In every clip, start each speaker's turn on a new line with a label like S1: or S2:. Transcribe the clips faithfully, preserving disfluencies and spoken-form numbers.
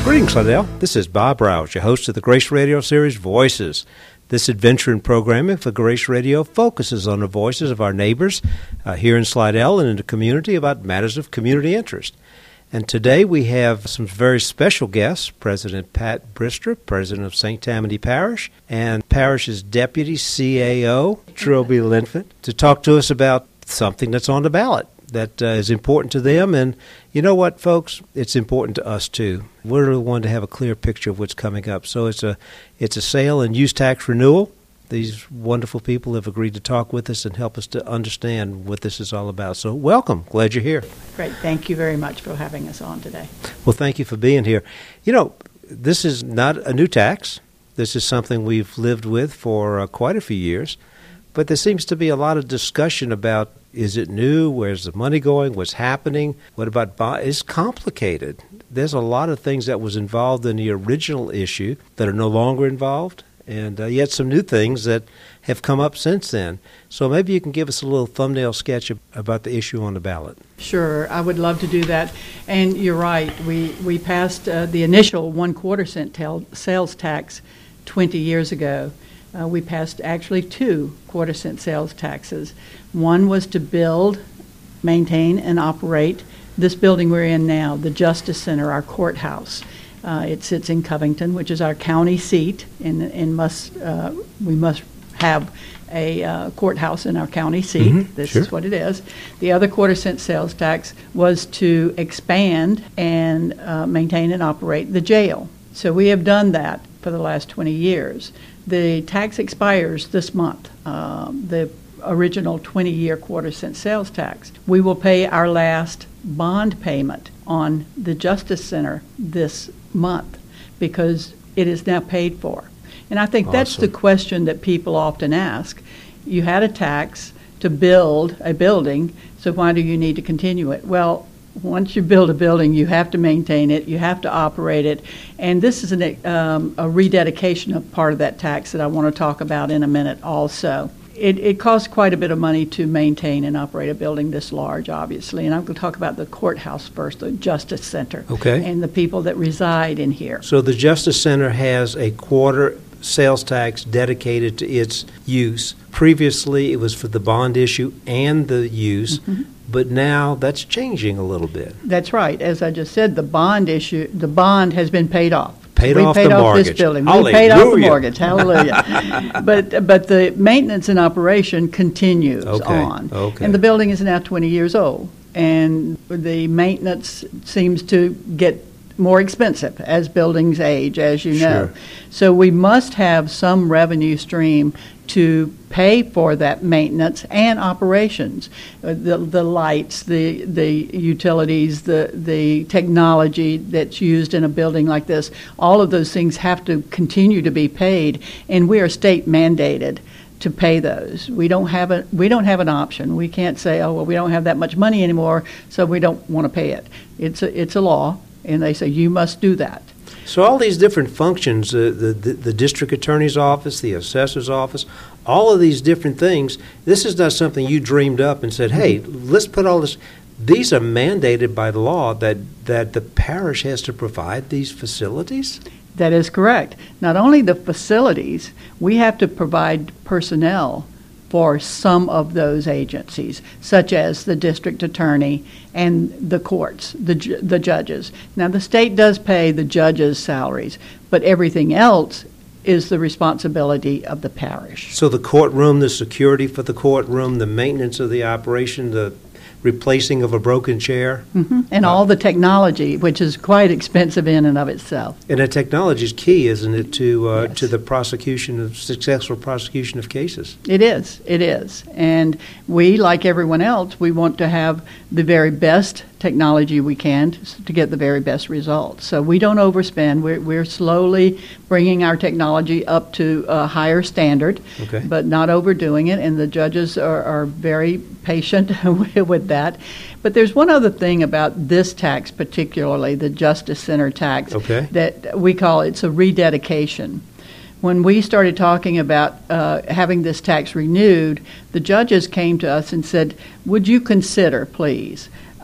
S1: Greetings, Slidell. This is Bob Rouse, your host of the Grace Radio series Voices. This adventure in programming for Grace Radio focuses on the voices of our neighbors uh, here in Slidell and in the community about matters of community interest. And today we have some very special guests, President Pat Brister, President of Saint Tammany Parish, and Parish's Deputy C A O, Trilby Linford, to talk to us about something that's on the ballot that uh, is important to them. And you know what, folks? It's important to us, too. We're the one to have a clear picture of what's coming up. So it's a it's a sale and use tax renewal. These wonderful people have agreed to talk with us and help us to understand what this is all about. So welcome. Glad you're here.
S2: Great. Thank you very much for having us on today.
S1: Well, thank you for being here. You know, this is not a new tax. This is something we've lived with for uh, quite a few years. But there seems to be a lot of discussion about, is it new? Where's the money going? What's happening? What about bond? It's complicated. There's a lot of things that was involved in the original issue that are no longer involved, and uh, yet some new things that have come up since then. So maybe you can give us a little thumbnail sketch about the issue on the ballot.
S2: Sure, I would love to do that. And you're right. We we passed uh, the initial one quarter cent tel- sales tax twenty years ago. Uh, we passed actually two quarter cent sales taxes. One was to build, maintain, and operate this building we're in now, the Justice Center, our courthouse. Uh, it sits in Covington, which is our county seat, and, and must uh, we must have a uh, courthouse in our county seat.
S1: Mm-hmm,
S2: this
S1: sure.
S2: is what it is. The other quarter cent sales tax was to expand and uh, maintain and operate the jail. So we have done that for the last twenty years. The tax expires this month, um, the original twenty-year quarter cent sales tax. We will pay our last bond payment on the Justice Center this month because it is now paid for. And I think
S1: Awesome.
S2: That's the question that people often ask. You had a tax to build a building, so why do you need to continue it? Well, once you build a building, you have to maintain it, you have to operate it, and this is an, um, a rededication of part of that tax that I want to talk about in a minute also. It, it costs quite a bit of money to maintain and operate a building this large, obviously, and I'm going to talk about the courthouse first, the Justice Center,
S1: Okay.
S2: and the people that reside in here.
S1: So the Justice Center has a quarter sales tax dedicated to its use. Previously, it was for the bond issue and the use. Mm-hmm. But now that's changing a little bit.
S2: That's right. As I just said, the bond issue, the bond has been paid off.
S1: Paid
S2: we
S1: off
S2: paid
S1: the
S2: off
S1: mortgage.
S2: This building.
S1: Hallelujah.
S2: We paid off the mortgage. Hallelujah. but but the maintenance and operation continues
S1: okay.
S2: on.
S1: Okay.
S2: And the building is now twenty years old. And the maintenance seems to get more expensive as buildings age, as you know.
S1: Sure.
S2: So we must have some revenue stream to pay for that maintenance and operations, uh, the the lights, the the utilities, the the technology that's used in a building like this. All of those things have to continue to be paid, and we are state mandated to pay those. We don't have a we don't have an option. We can't say, oh well, we don't have that much money anymore, so we don't want to pay it. It's a it's a law, and they say you must do that.
S1: So all these different functions, uh, the, the the district attorney's office, the assessor's office, all of these different things, this is not something you dreamed up and said, hey, let's put all this. These are mandated by the law that, that the parish has to provide these facilities?
S2: That is correct. Not only the facilities, we have to provide personnel for some of those agencies, such as the district attorney and the courts, the ju- the judges. Now, the state does pay the judges' salaries, but everything else is the responsibility of the parish.
S1: So the courtroom, the security for the courtroom, the maintenance of the operation, the replacing of a broken chair.
S2: Mm-hmm. And uh, all the technology, which is quite expensive in and of itself.
S1: And the technology is key, isn't it, to uh,
S2: yes.
S1: to the prosecution of successful prosecution of cases?
S2: It is. It is. And we, like everyone else, we want to have the very best technology we can to, to get the very best results. So we don't overspend. We're, we're slowly bringing our technology up to a higher standard,
S1: okay.
S2: but not overdoing it. And the judges are, are very patient with that. But there's one other thing about this tax, particularly the Justice Center tax,
S1: okay.
S2: that we call it's a rededication. When we started talking about uh, having this tax renewed, the judges came to us and said, would you consider, please,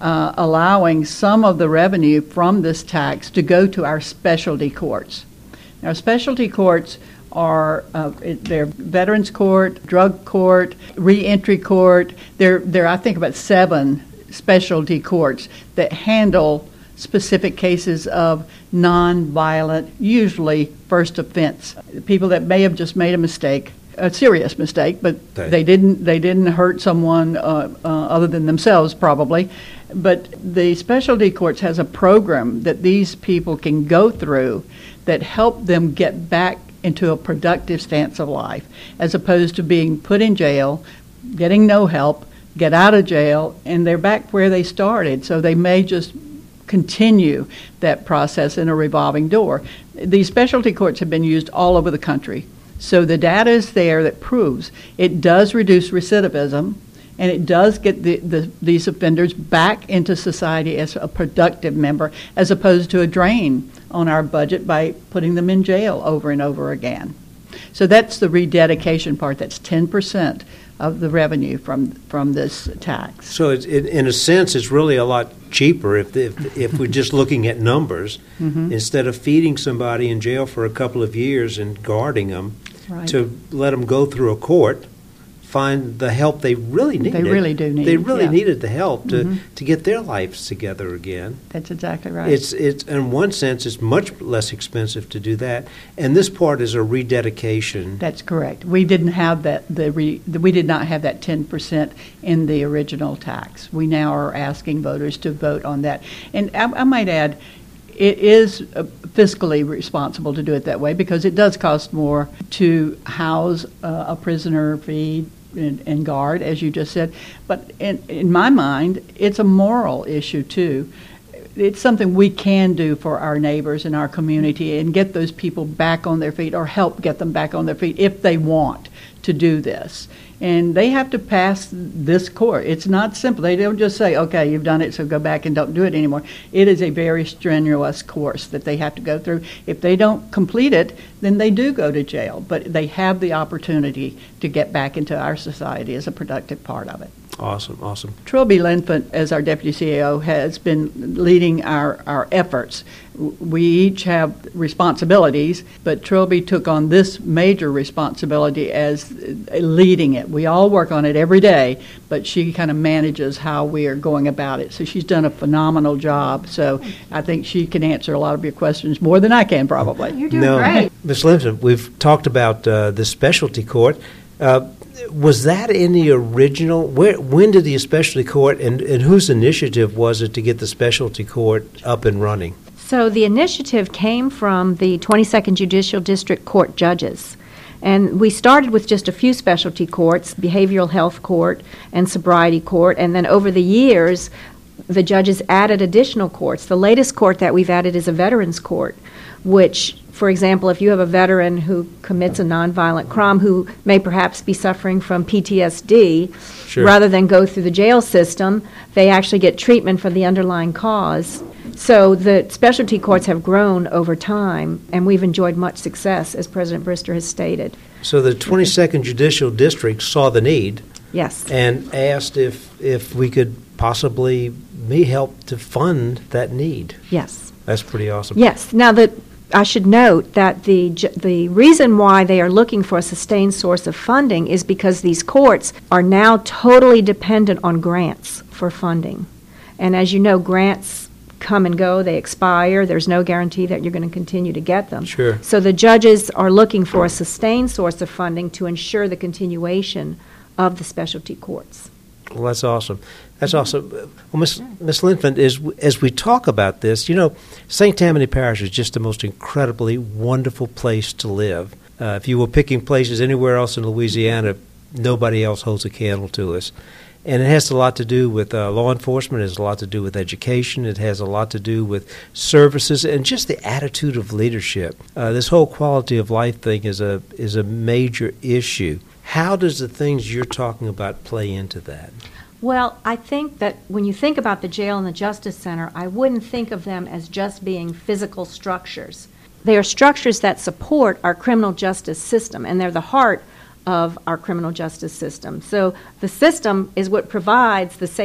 S2: uh, allowing some of the revenue from this tax to go to our specialty courts. Now, specialty courts are uh, they're veterans court, drug court, reentry court. There, there I think about seven specialty courts that handle specific cases of non-violent, usually first offense. People that may have just made a mistake, a serious mistake, but
S1: Okay.
S2: they didn't they didn't hurt someone uh, uh, other than themselves probably. But the specialty courts has a program that these people can go through that help them get back into a productive stance of life, as opposed to being put in jail, getting no help, get out of jail, and they're back where they started. So they may just continue that process in a revolving door. These specialty courts have been used all over the country. So the data is there that proves it does reduce recidivism, and it does get the, the, these offenders back into society as a productive member, as opposed to a drain on our budget by putting them in jail over and over again. So that's the rededication part. That's ten percent of the revenue from from this tax.
S1: So it's, it, in a sense, it's really a lot cheaper if if, if we're just looking at numbers, mm-hmm. instead of feeding somebody in jail for a couple of years and guarding them, right. to let them go through a court, find the help they really needed.
S2: They really do need.
S1: They really
S2: yeah.
S1: needed the help to,
S2: mm-hmm.
S1: to get their lives together again.
S2: That's exactly right.
S1: It's it's in one sense it's much less expensive to do that, and this part is a rededication.
S2: That's correct. We didn't have that. The, re, the we did not have that ten percent in the original tax. We now are asking voters to vote on that, and I, I might add, it is uh, fiscally responsible to do it that way because it does cost more to house uh, a prisoner, feed, and, and guard, as you just said. But in, in my mind, it's a moral issue, too. It's something we can do for our neighbors in our community and get those people back on their feet, or help get them back on their feet if they want to do this. And they have to pass this court. It's not simple. They don't just say, okay, you've done it, so go back and don't do it anymore. It is a very strenuous course that they have to go through. If they don't complete it, then they do go to jail. But they have the opportunity to get back into our society as a productive part of it.
S1: Awesome, awesome.
S2: Trilby Linfant, as our Deputy C A O, has been leading our, our efforts. We each have responsibilities, but Trilby took on this major responsibility as leading it. We all work on it every day, but she kind of manages how we are going about it. So she's done a phenomenal job. So I think she can answer a lot of your questions more than I can, probably.
S3: You're doing
S1: no,
S3: great.
S1: Miz Linfant, we've talked about uh, the specialty court. Uh, Was that in the original? Where, when did the specialty court, and, and whose initiative was it to get the specialty court up and running?
S3: So the initiative came from the twenty-second Judicial District Court judges. And we started with just a few specialty courts, behavioral health court and sobriety court, and then over the years, the judges added additional courts. The latest court that we've added is a veterans court, which, for example, if you have a veteran who commits a nonviolent crime who may perhaps be suffering from P T S D,
S1: sure.
S3: rather than go through the jail system, they actually get treatment for the underlying cause. So the specialty courts have grown over time, and we've enjoyed much success, as President Brister has stated.
S1: So the twenty-second Judicial District saw the need,
S3: yes,
S1: and asked if if we could possibly be help to fund that need.
S3: Yes.
S1: That's pretty awesome.
S3: Yes. Now, the I should note that the the reason why they are looking for a sustained source of funding is because these courts are now totally dependent on grants for funding. And as you know, grants come and go, they expire. There's no guarantee that you're going to continue to get them.
S1: Sure.
S3: So the judges are looking for a sustained source of funding to ensure the continuation of the specialty courts.
S1: Well, that's awesome. That's awesome. Well, Miss Miss Linfant, as as we talk about this, you know, Saint Tammany Parish is just the most incredibly wonderful place to live. Uh, if you were picking places anywhere else in Louisiana, nobody else holds a candle to us. And it has a lot to do with uh, law enforcement. It has a lot to do with education. It has a lot to do with services and just the attitude of leadership. Uh, this whole quality of life thing is a is a major issue. How does the things you're talking about play into that?
S3: Well, I think that when you think about the jail and the Justice Center, I wouldn't think of them as just being physical structures. They are structures that support our criminal justice system, and they're the heart of our criminal justice system. So the system is what provides the safe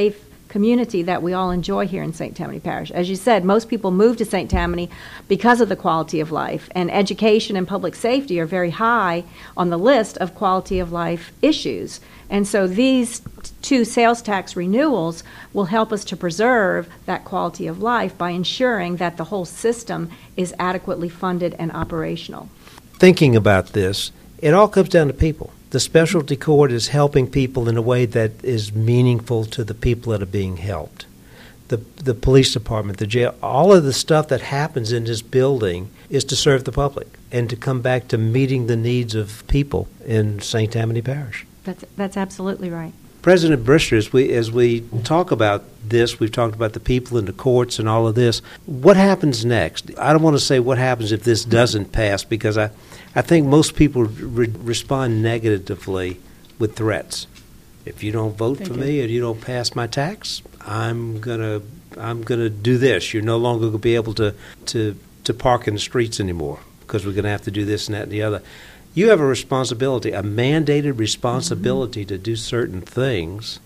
S3: community that we all enjoy here in Saint Tammany Parish. As you said, most people move to Saint Tammany because of the quality of life, and education and public safety are very high on the list of quality of life issues. And so these two sales tax renewals will help us to preserve that quality of life by ensuring that the whole system is adequately funded and operational.
S1: Thinking about this, it all comes down to people. The specialty court is helping people in a way that is meaningful to the people that are being helped. The the police department, the jail, all of the stuff that happens in this building is to serve the public and to come back to meeting the needs of people in Saint Tammany Parish.
S3: That's that's absolutely right.
S1: President Brister, as we, as we talk about this, we've talked about the people in the courts and all of this. What happens next? I don't want to say what happens if this doesn't pass, because I, I think most people re- respond negatively with threats. If you don't vote
S2: Thank
S1: for
S2: you.
S1: me or you don't pass my tax, I'm gonna I'm gonna do this. You're no longer going to be able to, to, to park in the streets anymore because we're going to have to do this and that and the other. You have a responsibility, a mandated responsibility mm-hmm. to do certain things.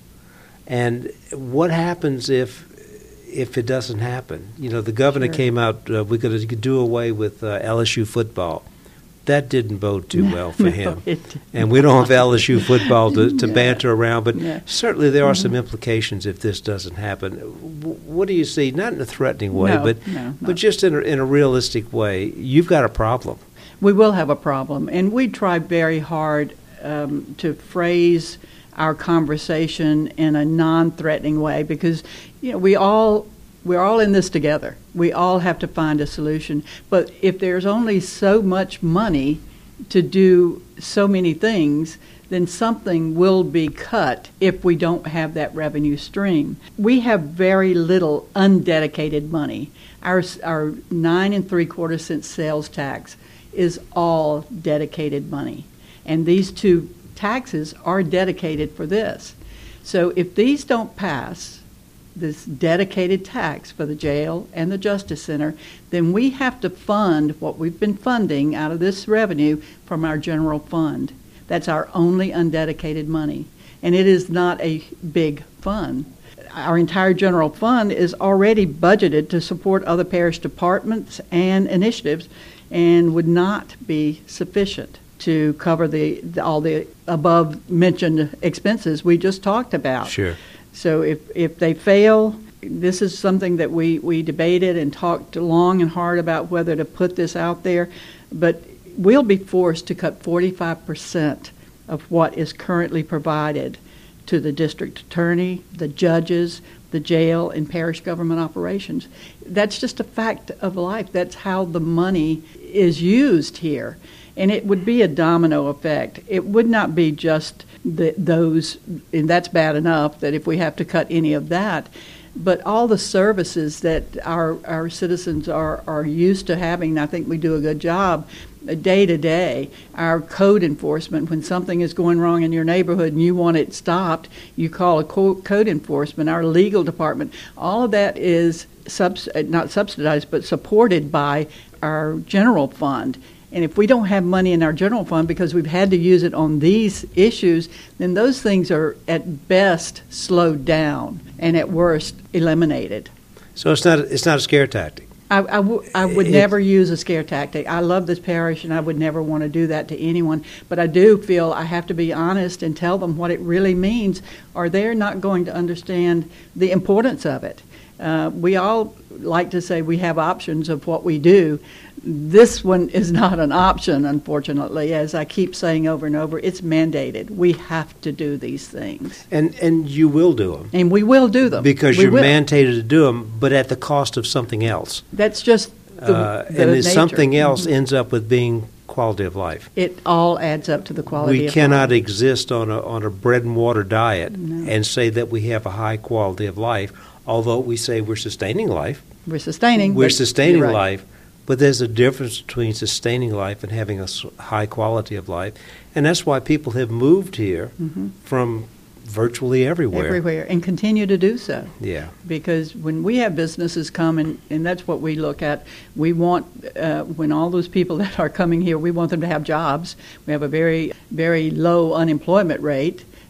S1: And what happens if if it doesn't happen? You know, the governor
S2: Sure.
S1: came out, uh, we're going to do away with uh, L S U football. That didn't bode too
S2: No,
S1: well for
S2: no,
S1: him.
S2: it
S1: And we don't have L S U football to, to
S2: No.
S1: banter around, but
S2: No.
S1: certainly there are
S2: Mhm.
S1: some implications if this doesn't happen. W- What do you see? Not in a threatening way,
S2: No,
S1: but
S2: no,
S1: but
S2: no.
S1: just in a, in a realistic way. You've got a problem.
S2: We will have a problem, and we try very hard um, to phrase our conversation in a non-threatening way, because you know we all we're all in this together. We all have to find a solution. But if there's only so much money to do so many things, then something will be cut if we don't have that revenue stream. We have very little undedicated money. Our our nine and three quarter cent sales tax is all dedicated money. And these two taxes are dedicated for this. So if these don't pass, this dedicated tax for the jail and the Justice Center, then we have to fund what we've been funding out of this revenue from our general fund. That's our only undedicated money. And it is not a big fund. Our entire general fund is already budgeted to support other parish departments and initiatives, and would not be sufficient to cover the, the all the above mentioned expenses we just talked about.
S1: Sure.
S2: So if, if they fail, this is something that we, we debated and talked long and hard about whether to put this out there, but we'll be forced to cut forty-five percent of what is currently provided to the district attorney, the judges, the jail, and parish government operations. That's just a fact of life. That's how the money is used here. And it would be a domino effect. It would not be just the, those, and that's bad enough that if we have to cut any of that, but all the services that our, our citizens are, are used to having, I think we do a good job day to day. Our code enforcement, when something is going wrong in your neighborhood and you want it stopped, you call a co- code enforcement. Our legal department, all of that is subs- not subsidized but supported by our general fund. And if we don't have money in our general fund because we've had to use it on these issues, then those things are at best slowed down and at worst eliminated.
S1: So it's not it's not a scare tactic.
S2: I, I, w- I would
S1: It-
S2: never use a scare tactic. I love this parish, and I would never want to do that to anyone. But I do feel I have to be honest and tell them what it really means, or they're not going to understand the importance of it. Uh, we all like to say we have options of what we do. This one is not an option, unfortunately. As I keep saying over and over, it's mandated. We have to do these things.
S1: And and you will do them.
S2: And we will do them.
S1: Because
S2: We
S1: you're
S2: will.
S1: mandated to do them, but at the cost of something else.
S2: That's just the,
S1: Uh,
S2: the
S1: and then
S2: nature.
S1: something else
S2: Mhm.
S1: ends up with being quality of life.
S2: It all adds up to the quality
S1: We
S2: of
S1: cannot
S2: life.
S1: exist on a on a bread and water diet
S2: No.
S1: and say that we have a high quality of life, although we say we're sustaining life.
S2: We're sustaining.
S1: We're
S2: but
S1: sustaining
S2: you're right.
S1: life, but there's a difference between sustaining life and having a s- high quality of life. And that's why people have moved here
S2: Mhm.
S1: from virtually everywhere.
S2: Everywhere, and continue to do so.
S1: Yeah.
S2: Because when we have businesses come, and, and that's what we look at, we want, uh, when all those people that are coming here, we want them to have jobs. We have a very, very low unemployment rate.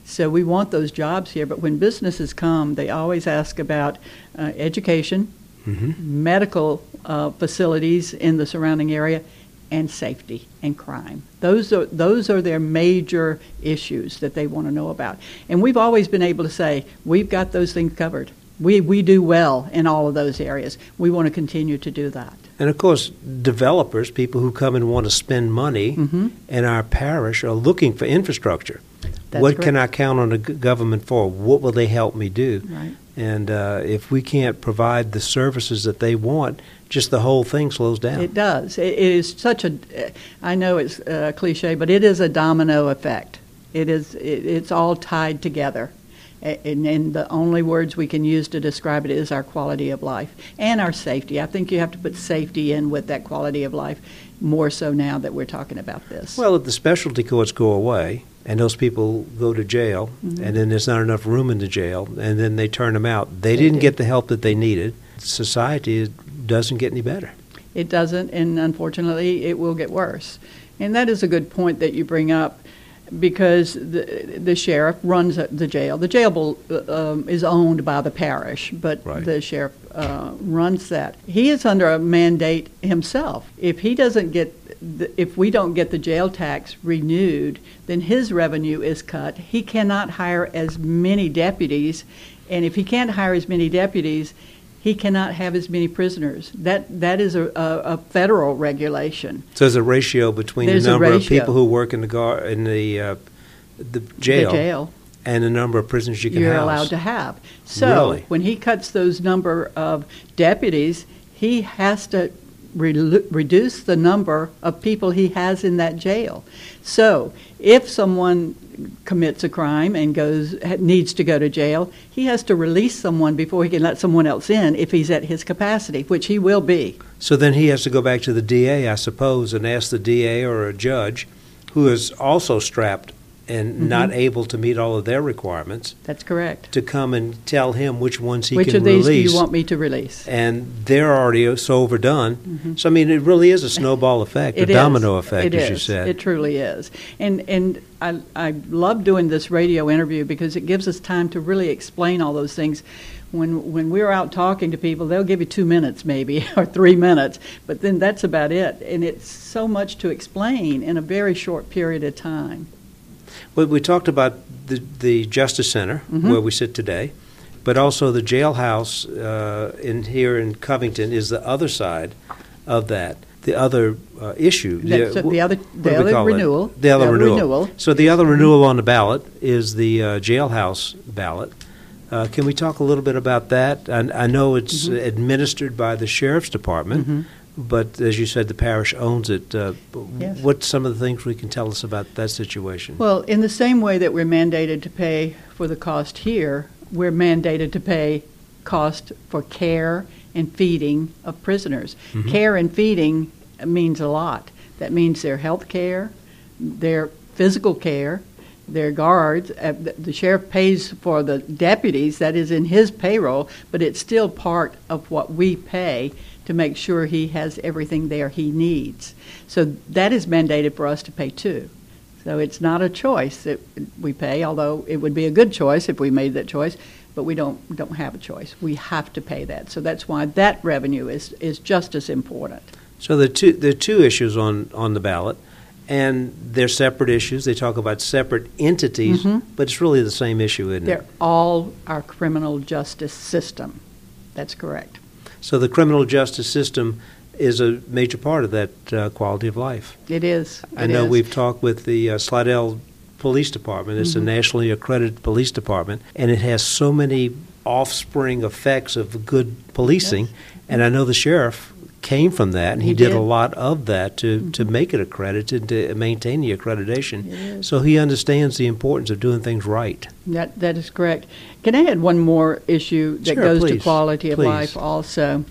S2: So we want those jobs here. But when businesses come, they always ask about uh, education, mm-hmm. medical uh, facilities in the surrounding area, and safety and crime. Those are those are their major issues that they want to know about. And we've always been able to say, we've got those things covered. We we do well in all of those areas. We want to continue to do that.
S1: And of course, developers, people who come and want to spend money mm-hmm. in our parish are looking for infrastructure.
S2: That's
S1: what
S2: correct.
S1: can I count on the g- government for? What will they help me do?
S2: Right.
S1: And uh, if we can't provide the services that they want, just the whole thing slows down.
S2: It does. It, it is such a, I know it's a cliche, but it is a domino effect. It is. It, it's all tied together. And, and the only words we can use to describe it is our quality of life and our safety. I think you have to put safety in with that quality of life more so now that we're talking about this.
S1: Well, if the specialty courts go away and those people go to jail, mm-hmm. and then there's not enough room in the jail, and then they turn them out, they, they didn't do. get the help that they needed. Society doesn't get any better.
S2: It doesn't, and unfortunately, it will get worse. And that is a good point that you bring up, because the the sheriff runs the jail. The jail um, is owned by the parish, but
S1: right.
S2: the sheriff uh, runs that. He is under a mandate himself. If he doesn't get, the, if we don't get the jail tax renewed, then his revenue is cut. He cannot hire as many deputies, and if he can't hire as many deputies, he cannot have as many prisoners. That that is a, a, a federal regulation.
S1: So there's a ratio between
S2: There's
S1: the number
S2: a
S1: of
S2: ratio.
S1: people who work in the gar- in the uh, the jail,
S2: The jail.
S1: and the number of prisoners you can
S2: You're
S1: house.
S2: allowed to have. So
S1: Really?
S2: when he cuts those number of deputies, he has to re- reduce the number of people he has in that jail. So if someone commits a crime and goes needs to go to jail, he has to release someone before he can let someone else in if he's at his capacity, which he will be.
S1: So then he has to go back to the D A, I suppose, and ask the D A or a judge, who is also strapped and
S2: Mm-hmm.
S1: not able to meet all of their requirements,
S2: That's correct.
S1: to come and tell him which ones he
S2: Which
S1: can
S2: of these
S1: release.
S2: do you want me to release?
S1: And they're already so overdone. Mm-hmm. So, I mean, it really is a snowball effect, a
S2: It
S1: domino
S2: is.
S1: effect,
S2: It
S1: as
S2: is.
S1: you said.
S2: It truly is. And and I, I love doing this radio interview because it gives us time to really explain all those things. When when we're out talking to people, they'll give you two minutes maybe or three minutes, but then that's about it. And it's so much to explain in a very short period of time.
S1: Well, we talked about the, the Justice Center,
S2: Mm-hmm.
S1: where we sit today, but also the jailhouse uh, in here in Covington is the other side of that, the other uh, issue.
S2: That's
S1: the,
S2: the other-
S1: what
S2: the
S1: do we
S2: other
S1: call it?
S2: renewal.
S1: The other,
S2: The other
S1: renewal.
S2: renewal.
S1: So the other renewal on the ballot is the uh, jailhouse ballot. Uh, can we talk a little bit about that? I, I know it's
S2: Mm-hmm.
S1: administered by the Sheriff's Department,
S2: Mm-hmm.
S1: but as you said, the parish owns it. Uh,
S2: Yes.
S1: What's some of the things we can tell us about that situation?
S2: Well, in the same way that we're mandated to pay for the cost here, we're mandated to pay cost for care and feeding of prisoners.
S1: Mhm.
S2: Care and feeding means a lot. That means their health care, their physical care, their guards. Uh, the- the sheriff pays for the deputies, that is in his payroll, but it's still part of what we pay to make sure he has everything there he needs. So that is mandated for us to pay too. So it's not a choice that we pay, although it would be a good choice if we made that choice, but we don't don't have a choice. We have to pay that. So that's why that revenue is, is just as important.
S1: So there are two, there are two issues on, on the ballot, and they're separate issues. They talk about separate entities,
S2: Mhm.
S1: but it's really the same issue, isn't
S2: They're
S1: it?
S2: all our criminal justice system. That's correct.
S1: So the criminal justice system is a major part of that uh, quality of life.
S2: It is.
S1: I
S2: It
S1: know
S2: is.
S1: we've talked with the uh, Slidell Police Department. It's
S2: Mhm.
S1: a nationally accredited police department, and it has so many offspring effects of good policing.
S2: Yes.
S1: And I know the sheriff came from that, and he,
S2: He
S1: did.
S2: did.
S1: a lot of that to,
S2: Mhm.
S1: to make it accredited, to maintain the accreditation.
S2: It is.
S1: So he understands the importance of doing things right.
S2: That that is correct. Can I add one more issue that
S1: Sure,
S2: goes to
S1: please.
S2: quality of
S1: Please.
S2: life also?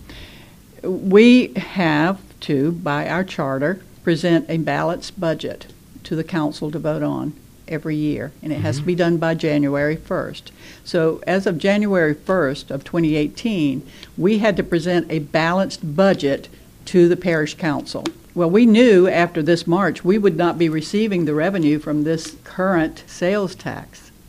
S2: We have to, by our charter, present a balanced budget to the council to vote on every year, and it has to be done by January first. So as of January first of twenty eighteen, we had to present a balanced budget to the parish council. Well, we knew after this March we would not be receiving the revenue from this current sales tax.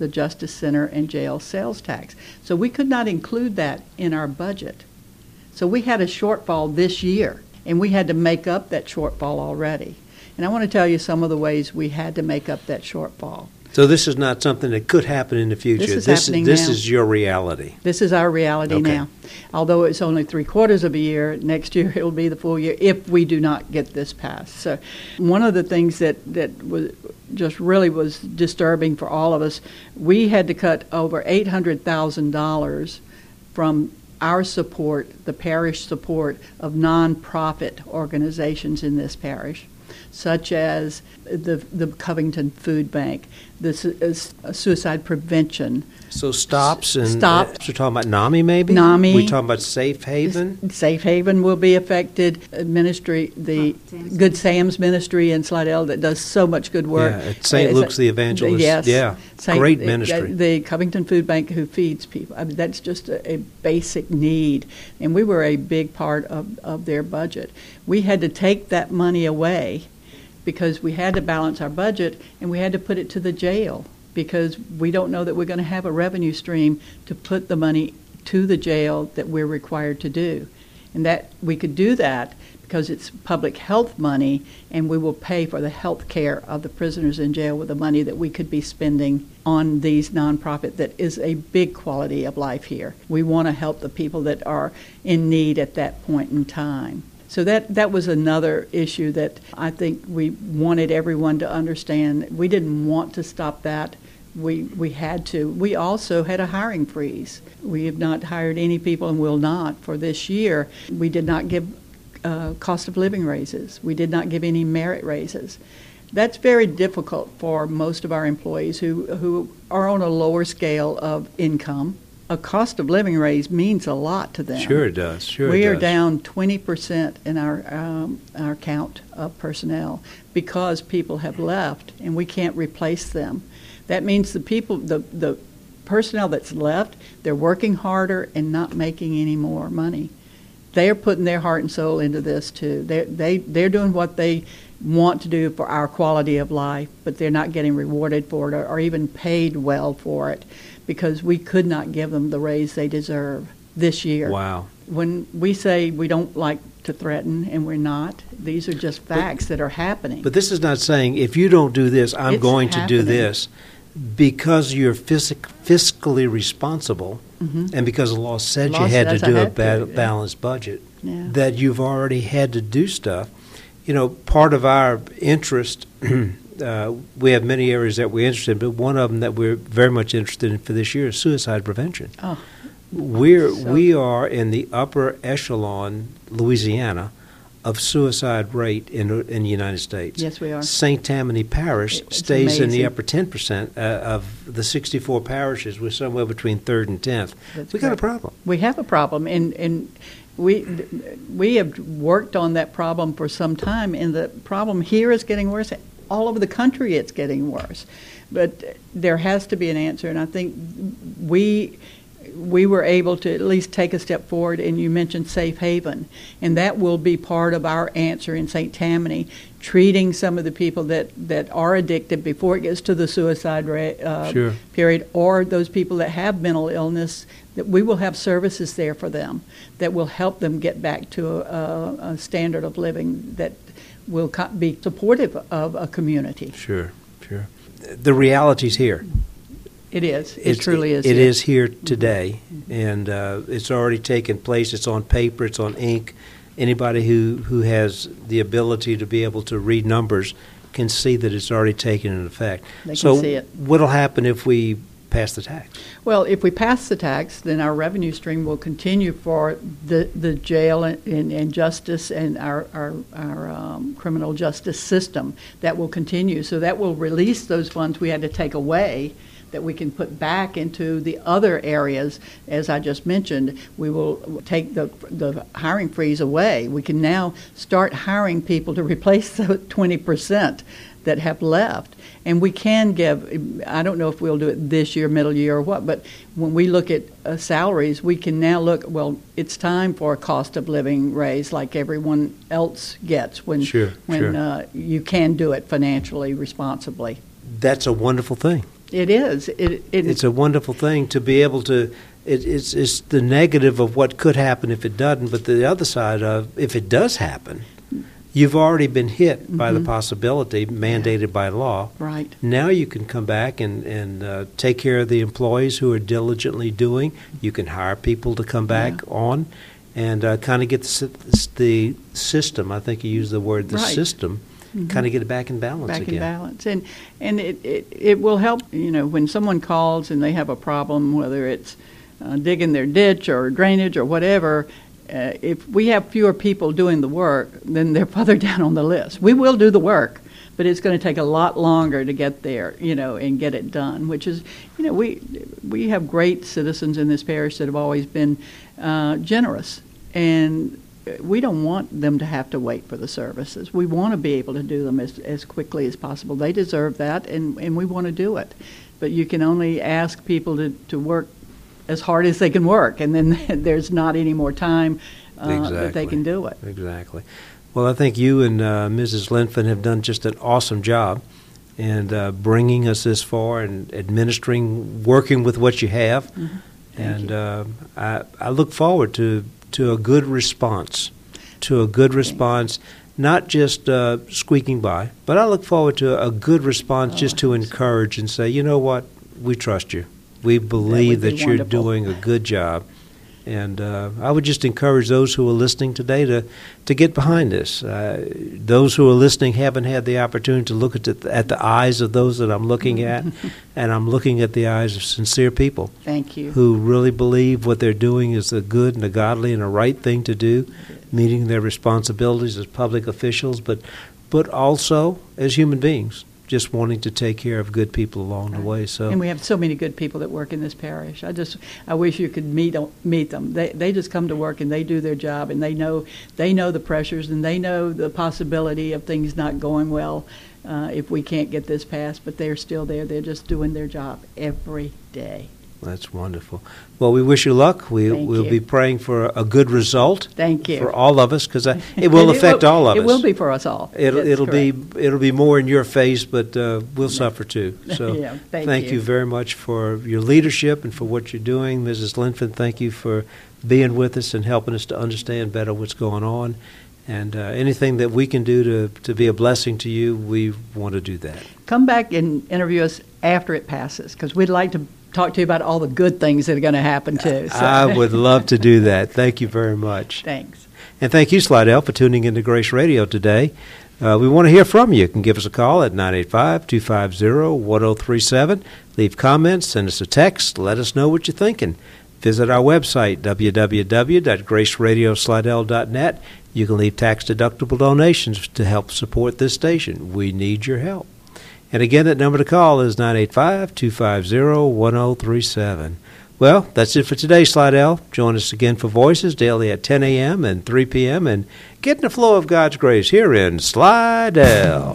S2: the Justice Center and jail sales tax. So we could not include that in our budget. So we had a shortfall this year, and we had to make up that shortfall already. And I want to tell you some of the ways we had to make up that shortfall.
S1: So this is not something that could happen in the future.
S2: This is
S1: this,
S2: happening
S1: this
S2: now.
S1: is your reality.
S2: This is our reality
S1: Okay.
S2: now. Although it's only three quarters of a year, next year it will be the full year if we do not get this passed. So one of the things that, that was just really was disturbing for all of us, we had to cut over eight hundred thousand dollars from our support, the parish support of nonprofit organizations in this parish, such as the the Covington Food Bank, the su- uh, suicide prevention.
S1: So stops and
S2: Stop.
S1: Uh, we're talking about NAMI maybe?
S2: NAMI.
S1: We're talking about Safe Haven?
S2: Safe Haven will be affected. Uh, Ministry, the Good Sam's Ministry in Slidell that does so much good work.
S1: Yeah, at Saint
S2: Uh,
S1: Luke's the Evangelist.
S2: Yes.
S1: Yeah,
S2: Saint-
S1: great
S2: uh,
S1: ministry.
S2: The Covington Food Bank who feeds people. I mean, that's just a, a basic need. And we were a big part of, of their budget. We had to take that money away because we had to balance our budget and we had to put it to the jail because we don't know that we're going to have a revenue stream to put the money to the jail that we're required to do. And that we could do that because it's public health money and we will pay for the health care of the prisoners in jail with the money that we could be spending on these nonprofit that is a big quality of life here. We want to help the people that are in need at that point in time. So that, that was another issue that I think we wanted everyone to understand. We didn't want to stop that. We we had to. We also had a hiring freeze. We have not hired any people and will not for this year. We did not give uh, cost of living raises. We did not give any merit raises. That's very difficult for most of our employees who, who are on a lower scale of income. A cost of living raise means a lot to them.
S1: Sure it does. Sure
S2: we
S1: it
S2: are
S1: does.
S2: down twenty percent in our um, our count of personnel because people have left and we can't replace them. That means the people, the the personnel that's left, they're working harder and not making any more money. They are putting their heart and soul into this too. They they they're doing what they want to do for our quality of life, but they're not getting rewarded for it or, or even paid well for it, because we could not give them the raise they deserve this year.
S1: Wow.
S2: When we say we don't like to threaten, and we're not, these are just facts that are happening.
S1: But this is not saying if you don't do this, I'm
S2: It's
S1: going to do
S2: happening.
S1: this. Because you're fisc- fiscally responsible,
S2: Mhm.
S1: and because the law said
S2: Law
S1: you had to
S2: says I
S1: do a
S2: had to,
S1: ba-
S2: yeah.
S1: balanced budget,
S2: Yeah.
S1: that you've already had to do stuff. You know, part of our interest, uh, we have many areas that we're interested in, but one of them that we're very much interested in for this year is suicide prevention.
S2: Oh,
S1: We're
S2: So-
S1: we are in the upper echelon, Louisiana, of suicide rate in in the United States.
S2: yes, we are.
S1: Saint Tammany Parish
S2: It's
S1: stays in the
S2: amazing.
S1: upper ten percent uh, of the sixty-four parishes. We're somewhere between third and tenth.
S2: That's
S1: We got a
S2: correct.
S1: problem.
S2: We have a problem, and and we we have worked on that problem for some time, and the problem here is getting worse. All over the country, it's getting worse. But there has to be an answer, and I think we we were able to at least take a step forward, and you mentioned Safe Haven, and that will be part of our answer in Saint Tammany, treating some of the people that, that are addicted before it gets to the suicide rate, uh,
S1: Sure.
S2: period, or those people that have mental illness, that we will have services there for them that will help them get back to a, a standard of living that will co- be supportive of a community.
S1: Sure, sure. The reality's here.
S2: It is. It
S1: It's-
S2: truly is.
S1: It
S2: here.
S1: is here today, and uh, it's already taken place. It's on paper. It's on ink. Anybody who, who has the ability to be able to read numbers can see that it's already taken effect.
S2: They can
S1: so
S2: see it.
S1: what'll happen if we pass the tax?
S2: Well, if we pass the tax, then our revenue stream will continue for the, the jail and, and, and justice and our, our, our um, criminal justice system. That will continue. So that will release those funds we had to take away that we can put back into the other areas. As I just mentioned, we will take the, the hiring freeze away. We can now start hiring people to replace the twenty percent that have left. And we can give, I don't know if we'll do it this year, middle year, or what, but when we look at uh, salaries, we can now look, well, it's time for a cost of living raise like everyone else gets when,
S1: Sure,
S2: when
S1: sure.
S2: Uh, you can do it financially responsibly.
S1: That's a wonderful thing.
S2: It is. It, it,
S1: it's a wonderful thing to be able to. It, it's it's the negative of what could happen if it doesn't, but the other side of if it does happen, you've already been hit mm-hmm. by the possibility mandated yeah. by law.
S2: Right.
S1: Now you can come back and, and uh, take care of the employees who are diligently doing. You can hire people to come back yeah. on and uh, kind of get the, the system. I think you used the word the
S2: right.
S1: system. Mm-hmm. Kind of get it back in balance
S2: back
S1: again.
S2: in balance. And, and it, it, it will help, you know, when someone calls and they have a problem, whether it's uh, digging their ditch or drainage or whatever, Uh, if we have fewer people doing the work, then they're further down on the list. We will do the work, but it's going to take a lot longer to get there, you know, and get it done, which is, you know, we we have great citizens in this parish that have always been uh, generous, and we don't want them to have to wait for the services. We want to be able to do them as, as quickly as possible. They deserve that, and, and we want to do it. But you can only ask people to, to work as hard as they can work, and then there's not any more time uh,
S1: exactly.
S2: that they can do it.
S1: Exactly. Well, I think you and uh, Missus Linfin have done just an awesome job in uh, bringing us this far and administering, working with what you have.
S2: Mm-hmm.
S1: And
S2: you.
S1: Uh, I, I look forward to, to a good response, to a good response, not just uh, squeaking by, but I look forward to a good response
S2: oh,
S1: just to encourage and say, you know what, we trust you. We believe that,
S2: that
S1: you're
S2: wonderful.
S1: doing a good job. And uh, I would just encourage those who are listening today to, to get behind this. Uh, those who are listening haven't had the opportunity to look at the, at the eyes of those that I'm looking at, and I'm looking at the eyes of sincere people.
S2: Thank you.
S1: Who really believe what they're doing is a good and a godly and a right thing to do, meeting their responsibilities as public officials, but but also as human beings, just wanting to take care of good people along
S2: right.
S1: the way. So,
S2: and we have so many good people that work in this parish. I just, I wish you could meet meet them. They they just come to work and they do their job, and they know they know the pressures, and they know the possibility of things not going well uh, if we can't get this passed. But they're still there. They're just doing their job every day.
S1: That's wonderful. Well, we wish you luck. We,
S2: Thank
S1: we'll
S2: you.
S1: be praying for a good result.
S2: Thank you.
S1: For all of us, because it will
S2: it
S1: affect
S2: will,
S1: all of
S2: it
S1: us.
S2: It will be for us all.
S1: It'll,
S2: That's
S1: it'll
S2: correct.
S1: be it'll be more in your face, but uh, we'll yeah. suffer too. So
S2: yeah, thank,
S1: thank
S2: you.
S1: you very much for your leadership and for what you're doing. Missus Linfin, thank you for being with us and helping us to understand better what's going on. And uh, anything that we can do to, to be a blessing to you, we want to do that.
S2: Come back and interview us after it passes, because we'd like to talk to you about all the good things that are going to happen, too. So.
S1: I would love to do that. Thank you very much.
S2: Thanks.
S1: And thank you, Slidell, for tuning into Grace Radio today. Uh, we want to hear from you. You can give us a call at nine eight five, two five zero, one zero three seven. Leave comments, send us a text, let us know what you're thinking. Visit our website, w w w dot grace radio slidell dot net. You can leave tax-deductible donations to help support this station. We need your help. And again, that number to call is nine eight five, two five zero, one zero three seven. Well, that's it for today, Slidell. Join us again for Voices daily at ten a.m. and three p.m. and get in the flow of God's grace here in Slidell.